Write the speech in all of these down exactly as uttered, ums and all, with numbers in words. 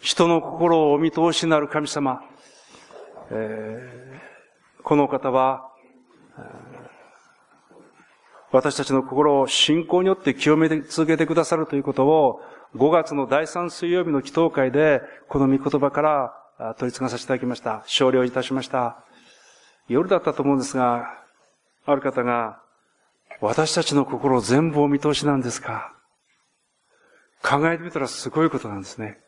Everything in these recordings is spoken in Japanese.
人の心をお見通しになる神様、えー、この方は、私たちの心を信仰によって清めて続けてくださるということを、ごがつのだいさん水曜日の祈祷会で、この御言葉から取り継がさせていただきました。奨励いたしました。夜だったと思うんですが、ある方が、私たちの心全部お見通しなんですか？考えてみたらすごいことなんですね。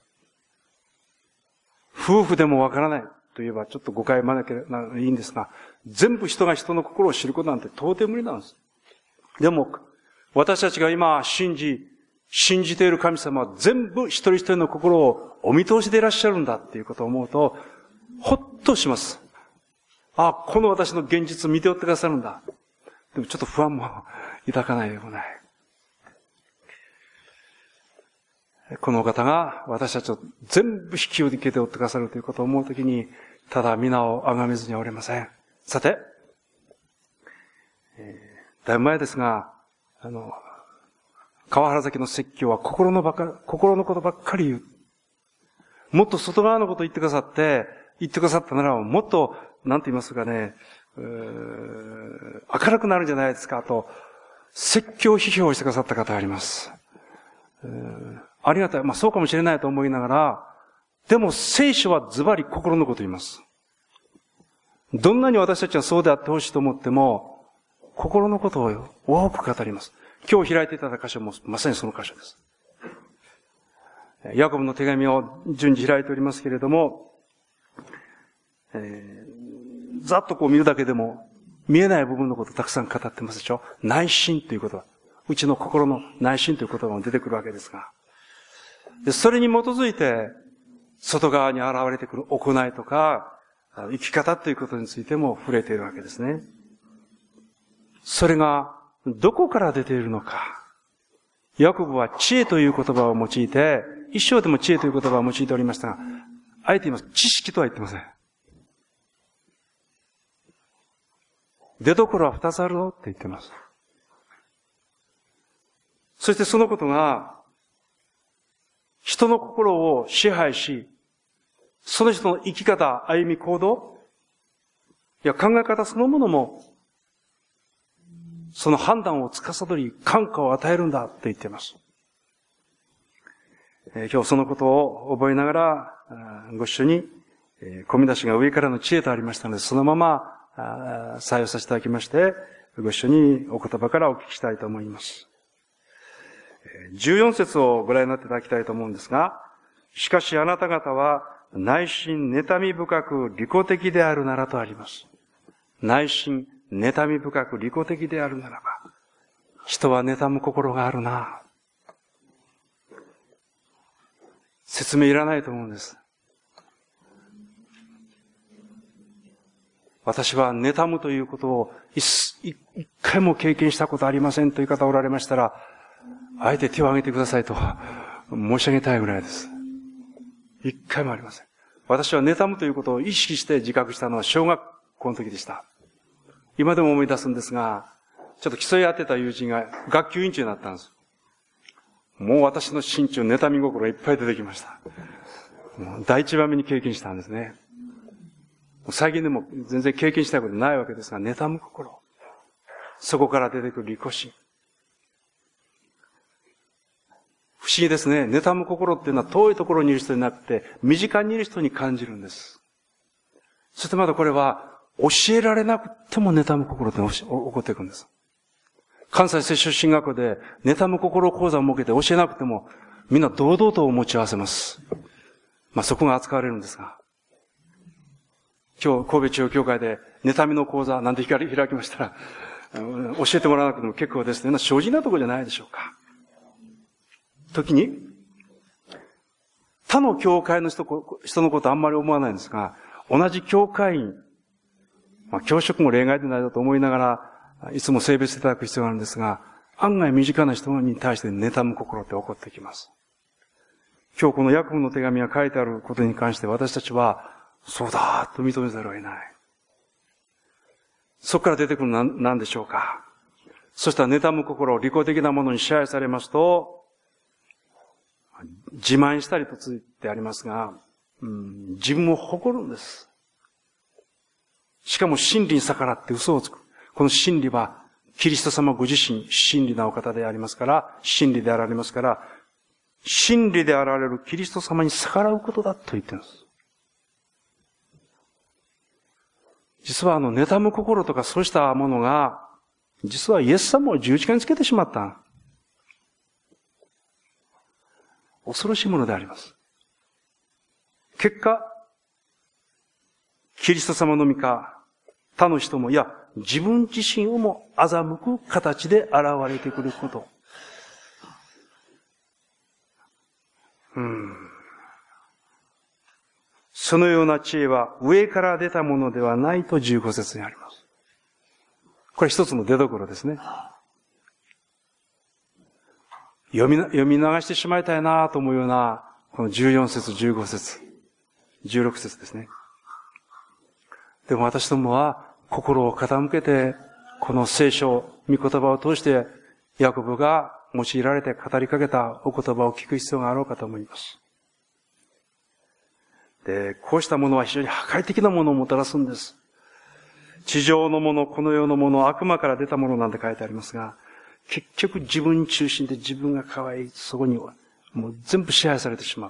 夫婦でもわからないといえばちょっと誤解まなきゃいいんですが、全部人が人の心を知ることなんて到底無理なんです。でも、私たちが今信じ、信じている神様は全部一人一人の心をお見通しでいらっしゃるんだっていうことを思うと、ほっとします。あ、この私の現実を見ておってくださるんだ。でもちょっと不安も抱かないでもない。この方が私たちを全部引き受けておってくださるということを思うときに、ただ皆を崇めずにはおりません。さて、えー、だいぶ前ですが、あの、川原崎の説教は心のばか、心のことばっかり言う。もっと外側のことを言ってくださって、言ってくださったならもっと、なんて言いますかね、うー明るくなるんじゃないですかと、説教批評をしてくださった方があります。ありがたい。まあそうかもしれないと思いながら、でも聖書はズバリ心のことを言います。どんなに私たちがそうであってほしいと思っても、心のことを多く語ります。今日開いていただいた箇所もまさにその箇所です。ヤコブの手紙を順次開いておりますけれども、えー、ざっとこう見るだけでも見えない部分のことをたくさん語ってますでしょ。内心ということは、うちの心の内心という言葉も出てくるわけですが、でそれに基づいて外側に現れてくる行いとか生き方ということについても触れているわけですね。それがどこから出ているのか。ヤコブは知恵という言葉を用いて、一生でも知恵という言葉を用いておりましたが、あえて言います。知識とは言ってません。出どころは二つあるよって言ってます。そしてそのことが、人の心を支配し、その人の生き方、歩み、行動、いや考え方そのものも、その判断を司り、感化を与えるんだって言っています。えー、今日そのことを覚えながら、ご一緒に、えー、込み出しが上からの知恵とありましたので、そのまま採用させていただきまして、ご一緒にお言葉からお聞きしたいと思います。じゅうよん節をご覧になっていただきたいと思うんですが、しかしあなた方は内心妬み深く利己的であるならとあります。内心妬み深く利己的であるならば、人は妬む心があるな。説明いらないと思うんです。私は妬むということを一, 一回も経験したことありませんという方おられましたら、あえて手を挙げてくださいと申し上げたいぐらいです。一回もありません。私は妬むということを意識して自覚したのは小学校の時でした。今でも思い出すんですが、ちょっと競い合ってた友人が学級委員長になったんです。もう私の心中、妬み心がいっぱい出てきました。もう第一番目に経験したんですね。最近でも全然経験したことないわけですが、妬む心。そこから出てくる利己心。不思議ですね。妬む心っていうのは遠いところにいる人になくて、身近にいる人に感じるんです。そしてまだこれは、教えられなくても妬む心って起こっていくんです。関西聖書進学校で、妬む心講座を設けて教えなくても、みんな堂々と持ち合わせます。まあそこが扱われるんですが。今日、神戸中央教会で、妬みの講座なんて開きましたら、教えてもらわなくても結構ですね。正直なところじゃないでしょうか。時に、他の教会の人、人のことあんまり思わないんですが、同じ教会員、まあ、教職も例外でないだと思いながら、いつも性別していただく必要があるんですが、案外身近な人に対して妬む心って起こってきます。今日このヤコブの手紙が書いてあることに関して私たちは、そうだと認めざるを得ない。そこから出てくるのは何でしょうか。そしたら妬む心、利己的なものに支配されますと、 自慢したりとついてありますが、うん、自分を誇るんです。しかも真理に逆らって嘘をつく。この真理は、キリスト様ご自身、真理なお方でありますから、真理であられますから、真理であられるキリスト様に逆らうことだと言ってるんです。実はあの、妬む心とかそうしたものが、実はイエス様を十字架につけてしまった。恐ろしいものであります。結果、キリスト様のみか、他の人も、いや、自分自身をも欺く形で現れてくること。うん。そのような知恵は上から出たものではないとじゅうご節にあります。これ一つの出所ですね。読み、読み流してしまいたいなと思うような、このじゅうよん節、じゅうご節、じゅうろく節ですね。でも私どもは心を傾けて、この聖書、御言葉を通して、ヤコブが用いられて語りかけたお言葉を聞く必要があろうかと思います。で、こうしたものは非常に破壊的なものをもたらすんです。地上のもの、この世のもの、悪魔から出たものなんて書いてありますが、結局自分中心で自分が可愛い、そこにはもう全部支配されてしまう。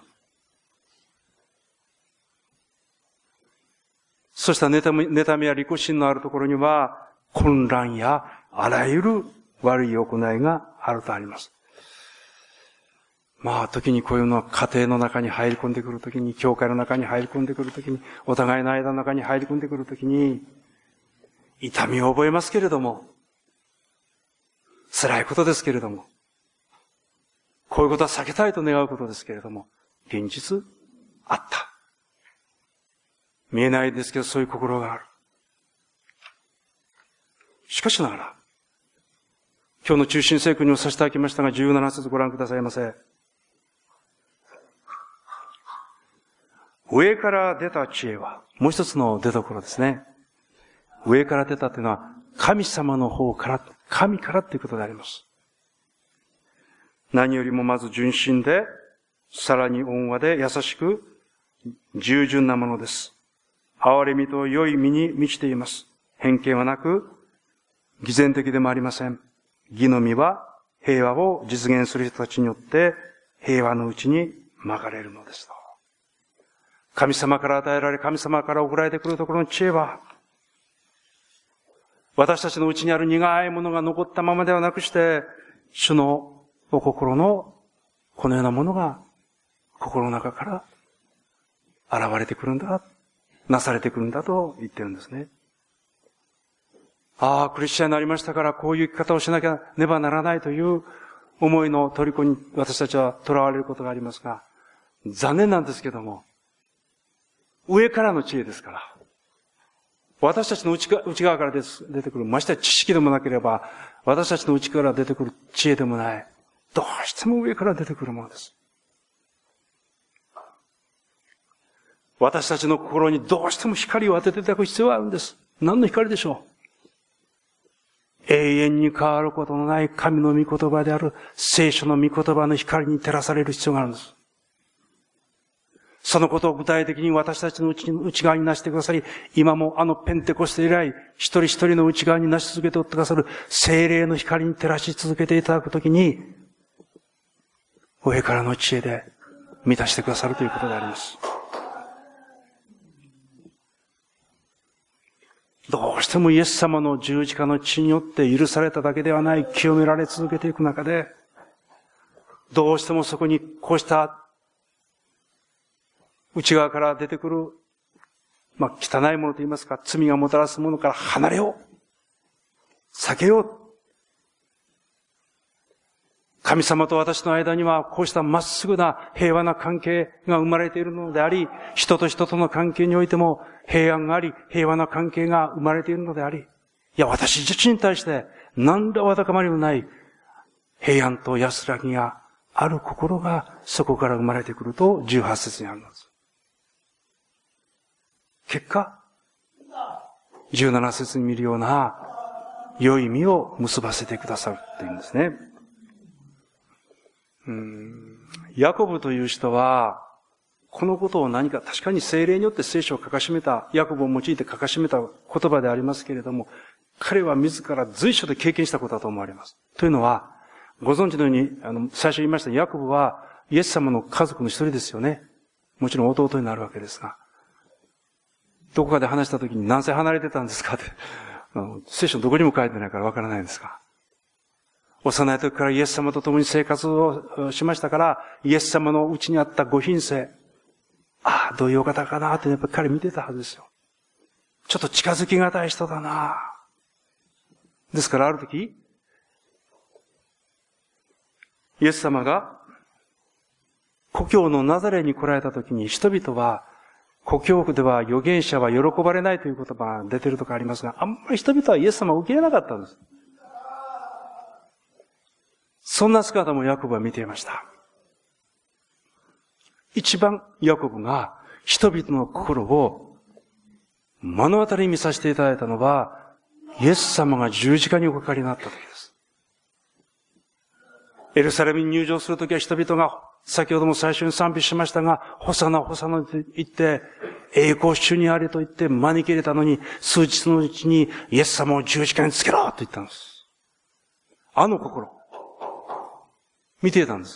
そうした妬み、妬みや利己心のあるところには、混乱やあらゆる悪い行いがあるとあります。まあ、時にこういうのは家庭の中に入り込んでくるときに、教会の中に入り込んでくるときに、お互いの間の中に入り込んでくるときに、痛みを覚えますけれども、辛いことですけれども、こういうことは避けたいと願うことですけれども、現実あった。見えないですけど、そういう心がある。しかしながら、今日の中心聖句にもさせていただきましたが、じゅうなな節ご覧くださいませ。上から出た知恵は、もう一つの出所ですね。上から出たというのは、神様の方から、神からということであります。何よりもまず純真で、さらに温和で優しく、従順なものです。憐れみと良い身に満ちています。偏見はなく、偽善的でもありません。義の実は平和を実現する人たちによって平和のうちにまかれるのですと。神様から与えられ、神様から送られてくるところの知恵は、私たちのうちにある苦いものが残ったままではなくして、主のお心のこのようなものが心の中から現れてくるんだ、なされてくるんだと言ってるんですね。ああ、クリスチャンになりましたからこういう生き方をしなきゃねばならないという思いの虜に私たちは囚われることがありますが、残念なんですけども、上からの知恵ですから、私たちの内側から出てくる、ましてや知識でもなければ、私たちの内から出てくる知恵でもない、どうしても上から出てくるものです。私たちの心にどうしても光を当てていただく必要があるんです。何の光でしょう？永遠に変わることのない神の御言葉である聖書の御言葉の光に照らされる必要があるんです。そのことを具体的に私たちの内内側になしてくださり、今もあのペンテコステ以来、一人一人の内側になし続けておってくださる聖霊の光に照らし続けていただくときに、上からの知恵で満たしてくださるということであります。どうしてもイエス様の十字架の血によって許されただけではない、清められ続けていく中で、どうしてもそこにこうした内側から出てくる、まあ、汚いものと言いますか、罪がもたらすものから離れよう。避けよう。神様と私の間にはこうしたまっすぐな平和な関係が生まれているのであり、人と人との関係においても平安があり、平和な関係が生まれているのであり、いや、私自身に対して何らわだかまりもない平安と安らぎがある心がそこから生まれてくるとじゅうはち節にあるのです。結果、じゅうなな節に見るような良い実を結ばせてくださるっていうんですね。うーんヤコブという人は、このことを何か、確かに聖霊によって聖書を書かしめた、ヤコブを用いて書かしめた言葉でありますけれども、彼は自ら随所で経験したことだと思われます。というのは、ご存知のように、あの、最初言いましたヤコブは、イエス様の家族の一人ですよね。もちろん弟になるわけですが。どこかで話したときに何歳離れてたんですかって。聖書どこにも書いてないからわからないんですが。幼い時からイエス様と共に生活をしましたから、イエス様のうちにあったご品性、ああ、どういうお方かなってやっぱり彼見てたはずですよ。ちょっと近づきがたい人だな。ですからある時、イエス様が故郷のナザレに来られた時に人々は、故郷では預言者は喜ばれないという言葉が出てるとかありますが、あんまり人々はイエス様を受け入れなかったんです。そんな姿もヤコブは見ていました。一番ヤコブが人々の心を目の当たりに見させていただいたのは、イエス様が十字架におかかりになった時です。エルサレムに入場するときは人々が、先ほども最初に賛美しましたが、ホサナ、ホサナと言って、栄光主にあれと言って招き入れたのに、数日のうちにイエス様を十字架につけろと言ったんです。あの心、見ていたんです。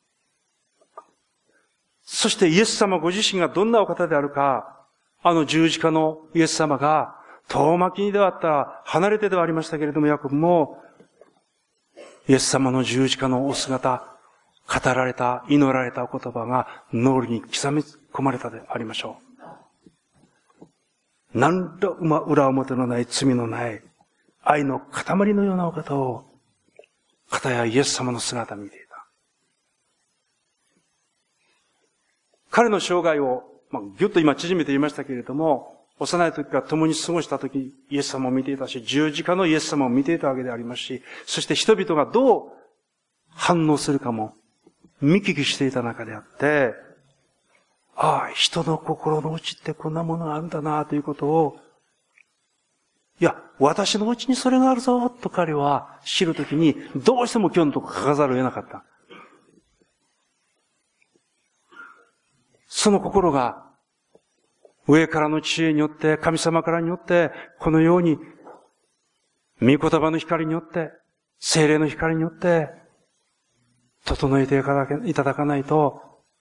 そしてイエス様ご自身がどんなお方であるか、あの十字架のイエス様が、遠巻きにではあったら、離れてではありましたけれども、ヤコブも、イエス様の十字架のお姿、語られた、祈られた言葉が脳裏に刻み込まれたでありましょう。何ら裏表のない罪のない愛の塊のようなお方を、片やイエス様の姿を見ていた。彼の生涯を、まあ、ぎゅっと今縮めて言いましたけれども、幼い時から共に過ごした時、イエス様を見ていたし、十字架のイエス様を見ていたわけでありますし、そして人々がどう反応するかも見聞きしていた中であって、ああ、人の心の内ってこんなものがあるんだなということを、いや、私の内にそれがあるぞと彼は知るときに、どうしても今日のところ書かざるを得なかった。その心が、上からの知恵によって、神様からによって、このように、御言葉の光によって、聖霊の光によって、整えていただかないと、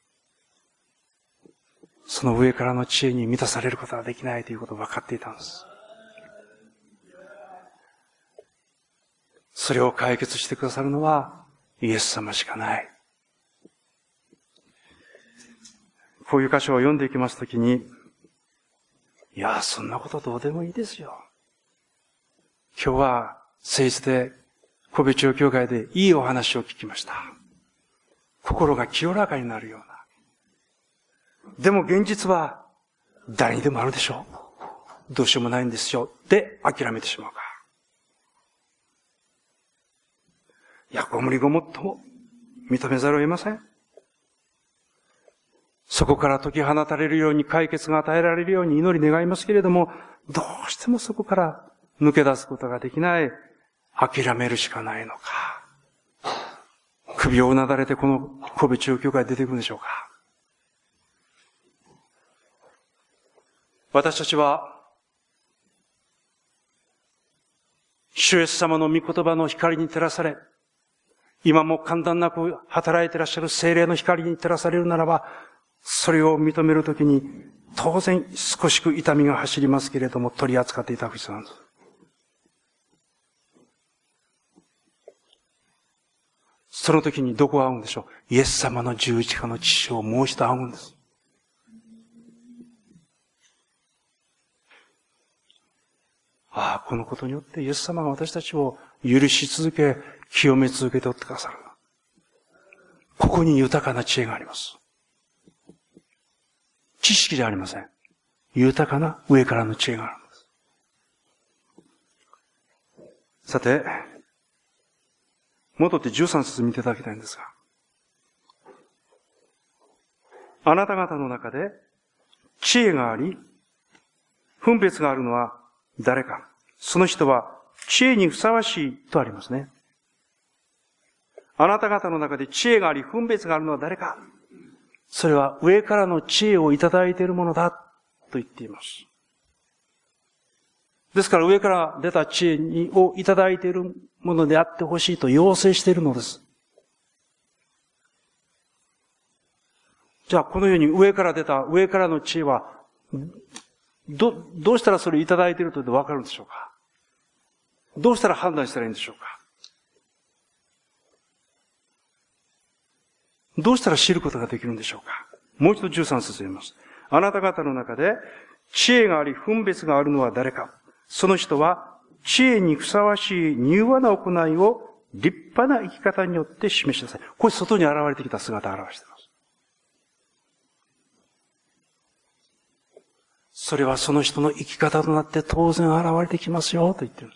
その上からの知恵に満たされることができないということを分かっていたんです。それを解決してくださるのは、イエス様しかない。こういう箇所を読んでいきますときに、いや、そんなことどうでもいいですよ。今日は誠実で神戸中教会でいいお話を聞きました。心が清らかになるような。でも現実は誰にでもあるでしょう。どうしようもないんですよ。で諦めてしまうか。いや、ご無理ごもっとも認めざるを得ません。そこから解き放たれるように解決が与えられるように祈り願いますけれども、どうしてもそこから抜け出すことができない、諦めるしかないのか。首をうなだれてこの神戸中教会出てくるんでしょうか。私たちは、主イエス様の御言葉の光に照らされ、今も間断なく働いていらっしゃる聖霊の光に照らされるならば、それを認めるときに、当然少しく痛みが走りますけれども、取り扱っていただく必要なんです。その時にどこが合うんでしょう。イエス様の十字架の血潮をもう一度合うんです。ああ、このことによってイエス様が私たちを許し続け、清め続けておってくださる。ここに豊かな知恵があります。知識じゃありません。豊かな上からの知恵があるんです。さて、戻ってじゅうさん節見ていただきたいんですが。あなた方の中で知恵があり、分別があるのは誰か。その人は知恵にふさわしいとありますね。 あなた方の中で知恵があり、分別があるのは誰か。それは上からの知恵をいただいているものだ、と言っています。ですから上から出た知恵をいただいているものであってほしいと要請しているのです。じゃあこのように上から出た上からの知恵は、ど、どうしたらそれをいただいているとわかるんでしょうか。どうしたら判断したらいいんでしょうか。どうしたら知ることができるんでしょうか。もう一度じゅうさん節読みます。あなた方の中で知恵があり分別があるのは誰か。その人は知恵にふさわしい柔和な行いを立派な生き方によって示しなさい。これ外に現れてきた姿を表しています。それはその人の生き方となって当然現れてきますよと言っているんです。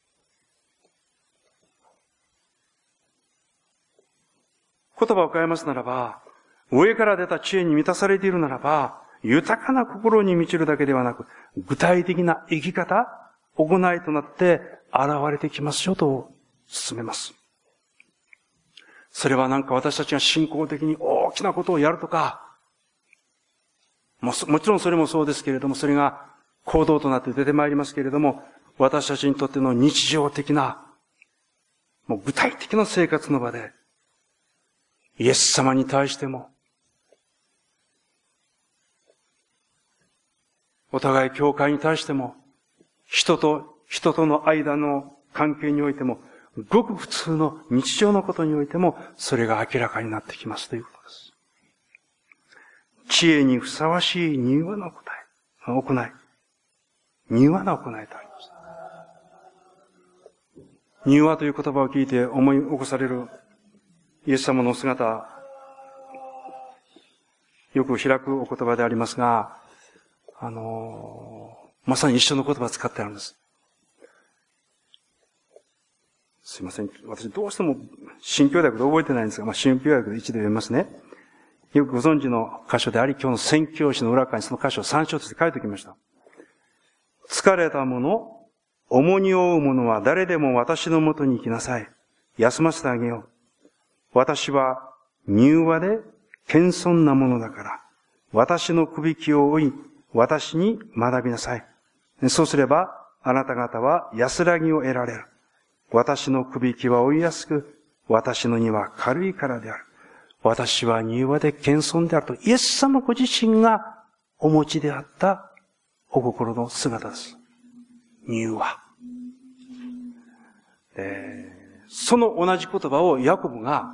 言葉を変えますならば、上から出た知恵に満たされているならば、豊かな心に満ちるだけではなく、具体的な生き方、行いとなって現れてきますよと進めます。それはなんか私たちが信仰的に大きなことをやるとか、も, もちろんそれもそうですけれども、それが行動となって出てまいりますけれども、私たちにとっての日常的な、もう具体的な生活の場で、イエス様に対しても、お互い教会に対しても、人と人との間の関係においても、ごく普通の日常のことにおいても、それが明らかになってきますということです。知恵にふさわしい柔和な行い、行い。柔和な行いとあります。柔和という言葉を聞いて思い起こされるイエス様の姿、よく開くお言葉でありますが、あのー、まさに一緒の言葉を使ってあるんです。すいません。私どうしても新教訳で覚えてないんですが、まあ、新教訳で一度読みますね。よくご存知の箇所であり、今日の宣教師の裏側にその箇所を参照として書いておきました。疲れた者、重荷を負う者は誰でも私のもとに来なさい。休ませてあげよう。私は柔和で謙遜なものだから、私のくびきを追い、私に学びなさい。そうすれば、あなた方は安らぎを得られる。私のくびきは追いやすく、私の荷は軽いからである。私は柔和で謙遜であると、イエス様ご自身がお持ちであったお心の姿です。柔和。で、その同じ言葉をヤコブが、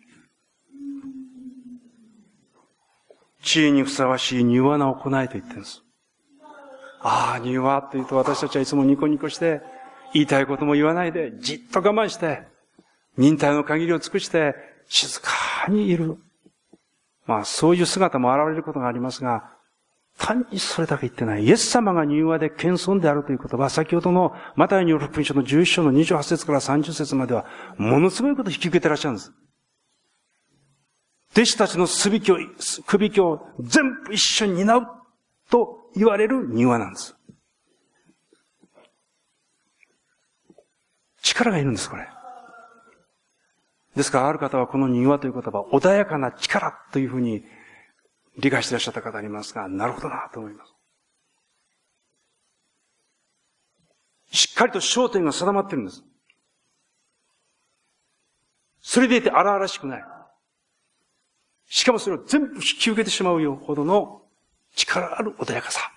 知恵にふさわしい柔和な行いと言ってるんです。ああ、柔和と言うと私たちはいつもニコニコして、言いたいことも言わないで、じっと我慢して、忍耐の限りを尽くして、静かにいる。まあ、そういう姿も現れることがありますが、単にそれだけ言ってない。イエス様が柔和で謙遜であるという言葉は、先ほどのマタイによる福音書のじゅういっ章のにじゅうはち節からさんじゅう節までは、ものすごいことを引き受けてらっしゃるんです。弟子たちのすびきを、くびきを全部一緒に担うと言われる柔和なんです。力がいるんです、これ。ですから、ある方はこの柔和という言葉、穏やかな力というふうに理解していらっしゃった方がいますが、なるほどなと思います。しっかりと焦点が定まっているんです。それでいて荒々しくない。しかもそれを全部引き受けてしまうよほどの力ある穏やかさ。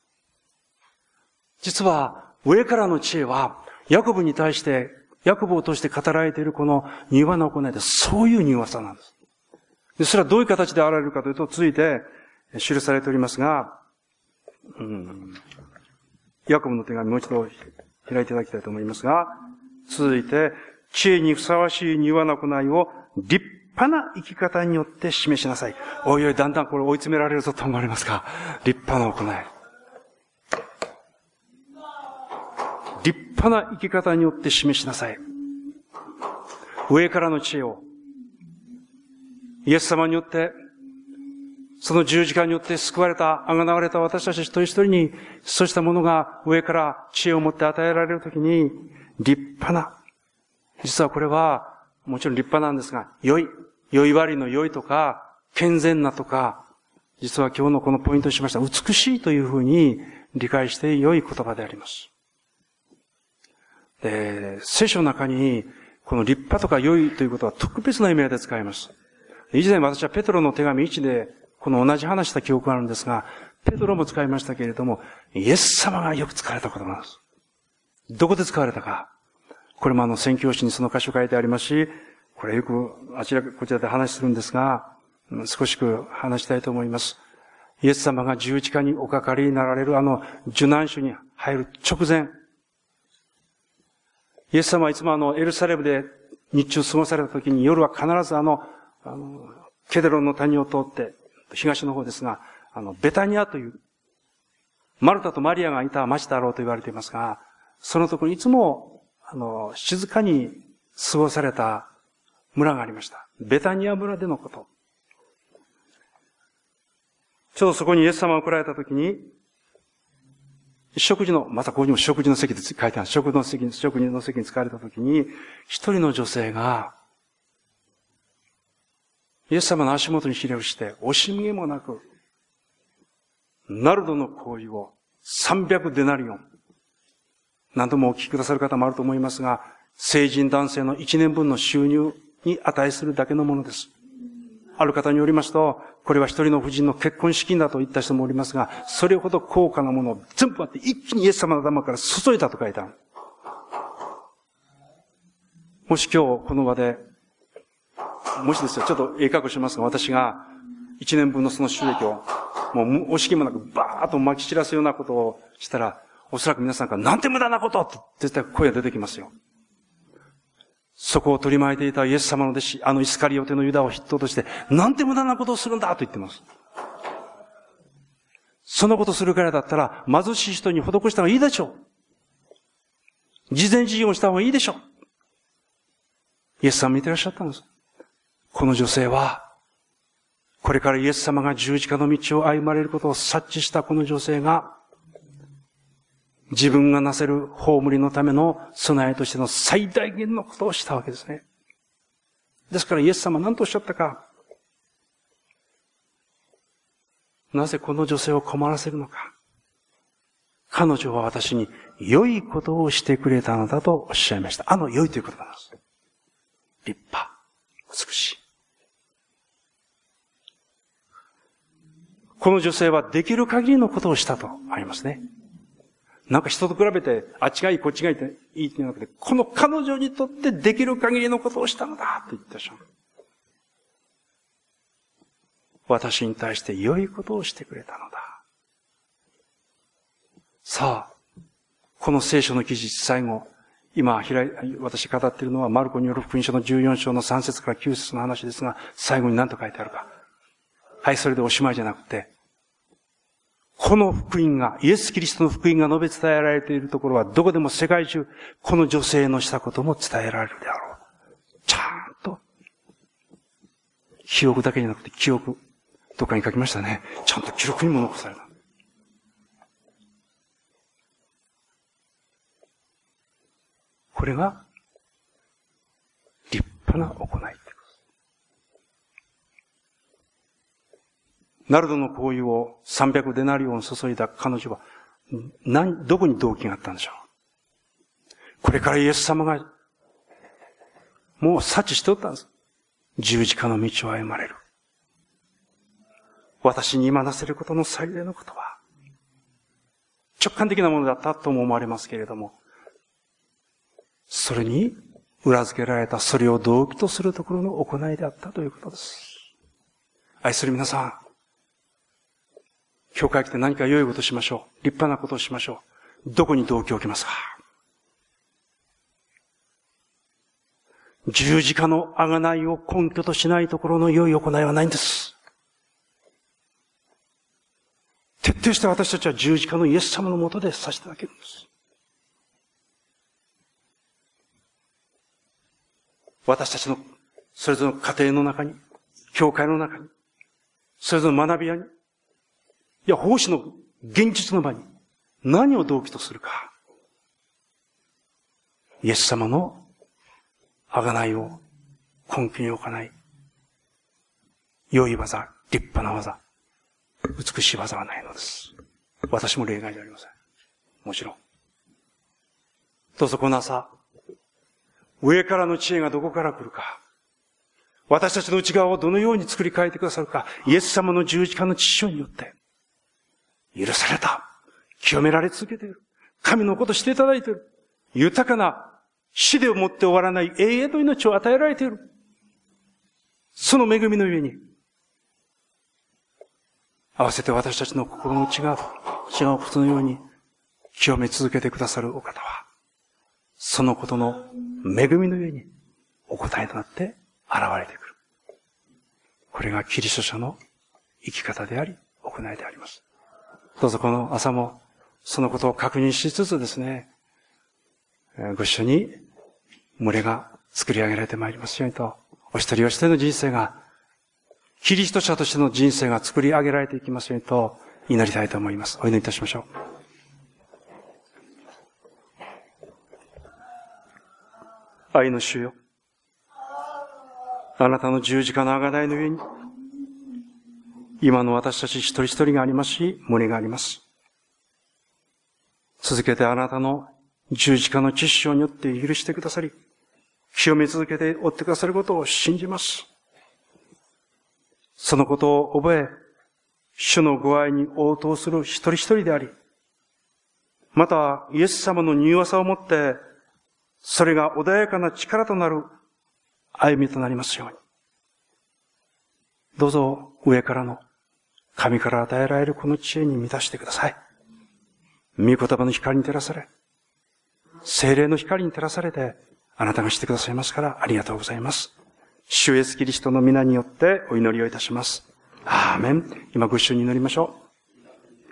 実は、上からの知恵は、ヤコブに対して、ヤコブを通して語られているこの柔和な行いで、そういう柔和さなんです。で、それはどういう形で現れるかというと、続いて記されておりますが、うん、ヤコブの手紙もう一度開いていただきたいと思いますが、続いて、知恵にふさわしい柔和な行いを立派な生き方によって示しなさい。おいおい、だんだんこれ追い詰められるぞと思われますか。立派な行い。立派な生き方によって示しなさい。上からの知恵を、イエス様によって、その十字架によって救われた、あがなわれた私たち一人一人に、そうしたものが上から知恵を持って与えられるときに、立派な、実はこれは、 もちろん立派なんですが、良い、良い悪いの良いとか、健全なとか、実は今日のこのポイントにしました、美しいというふうに理解して良い言葉であります。で、聖書の中に、この立派とか良いということは特別な意味で使います。以前私はペトロの手紙いちで、この同じ話した記憶があるんですが、ペトロも使いましたけれども、イエス様がよく使われた言葉なんです。どこで使われたか。これもあの宣教師にその箇所書いてありますし、これよくあちらこちらで話するんですが、少しく話したいと思います。イエス様が十字架におかかりになられるあの受難所に入る直前、イエス様はいつもあのエルサレムで日中過ごされた時に夜は必ずあの、あのケデロンの谷を通って東の方ですが、あのベタニアというマルタとマリアがいた町だろうと言われていますが、そのところにいつもあの静かに過ごされた村がありました。ベタニア村でのこと。ちょうどそこにイエス様が来られたときに、食事の、またここにも食事の席で書いてある。食事の席に、食事の席に使われたときに、一人の女性が、イエス様の足元にひれ伏して、惜しみもなく、ナルドの香油をさんびゃくデナリオン。何度もお聞きくださる方もあると思いますが、成人男性のいちねんぶんの収入に値するだけのものです。ある方によりますと、これは一人の婦人の結婚資金だと言った人もおりますが、それほど高価なものを全部あって一気にイエス様の頭から注いだと書いてある。もし今日この場で、もしですよ、ちょっとええ格好しますが、私が一年分のその収益を、もう惜しげもなくバーッと撒き散らすようなことをしたら、おそらく皆さんからなんて無駄なことって絶対声が出てきますよ。そこを取り巻いていたイエス様の弟子、あのイスカリオテのユダを筆頭として、なんて無駄なことをするんだと言っています。そのことするからだったら、貧しい人に施した方がいいでしょう。慈善事業をした方がいいでしょう。イエス様見てらっしゃったんです。この女性は、これからイエス様が十字架の道を歩まれることを察知したこの女性が、自分がなせる葬りのための備えとしての最大限のことをしたわけですね。ですからイエス様は何とおっしゃったか。なぜこの女性を困らせるのか。彼女は私に良いことをしてくれたのだとおっしゃいました。あの良いという言葉なんです。立派、美しい。この女性はできる限りのことをしたとありますね。なんか人と比べて、あっちがいい、こっちがいいっていいっていうので、この彼女にとってできる限りのことをしたのだと言った瞬間。私に対して良いことをしてくれたのだ。さあ、この聖書の記事、最後、今、開い、私語っているのは、マルコによる福音書のじゅうよん章のさん節からきゅう節の話ですが、最後に何と書いてあるか。はい、それでおしまいじゃなくて、この福音が、イエス・キリストの福音が述べ伝えられているところは、どこでも世界中、この女性のしたことも伝えられるであろう。ちゃんと、記憶だけじゃなくて、記憶、どっかに書きましたね。ちゃんと記録にも残された。これが、立派な行い。ナルドの香油をさんびゃくデナリオン注いだ彼女は、何、どこに動機があったんでしょう。これからイエス様が、もう察知しておったんです。十字架の道を歩まれる。私に今なせることの最大のことは、直感的なものだったとも思われますけれども、それに裏付けられた、それを動機とするところの行いであったということです。愛する皆さん、教会来て何か良いことをしましょう。立派なことをしましょう。どこに動機を置きますか？十字架の贖いを根拠としないところの良い行いはないんです。徹底して私たちは十字架のイエス様のもとでさせていただけるんです。私たちのそれぞれの家庭の中に、教会の中に、それぞれの学び屋に、いや、奉仕の現実の場に何を動機とするか。イエス様の贖いを根気に置かない、良い技、立派な技、美しい技はないのです。私も例外でありません。もちろん。どうぞこの朝、上からの知恵がどこから来るか、私たちの内側をどのように作り変えてくださるか、イエス様の十字架の血潮によって、許された、清められ続けている、神のことしていただいている、豊かな死でもって終わらない永遠の命を与えられている。その恵みのゆえに、合わせて私たちの心の内側と違うことのように清め続けてくださるお方は、そのことの恵みのゆえにお答えとなって現れてくる。これがキリスト者の生き方であり、行いであります。どうぞこの朝もそのことを確認しつつですね、ご一緒に群れが作り上げられてまいりますようにと、お一人お一人の人生が、キリスト者としての人生が作り上げられていきますようにと祈りたいと思います。お祈りいたしましょう。愛の主よ、あなたの十字架の贖いの上に、今の私たち一人一人がありますし、群れがあります。続けてあなたの十字架の血潮によって許してくださり、清め続けて追ってくださることを信じます。そのことを覚え、主のご愛に応答する一人一人であり、またイエス様の柔和さをもって、それが穏やかな力となる歩みとなりますように。どうぞ上からの神から与えられるこの知恵に満たしてください。御言葉の光に照らされ、聖霊の光に照らされて、あなたがしてくださいますからありがとうございます。主イエスキリストの皆によってお祈りをいたします。アーメン。今ご一緒に祈りましょう。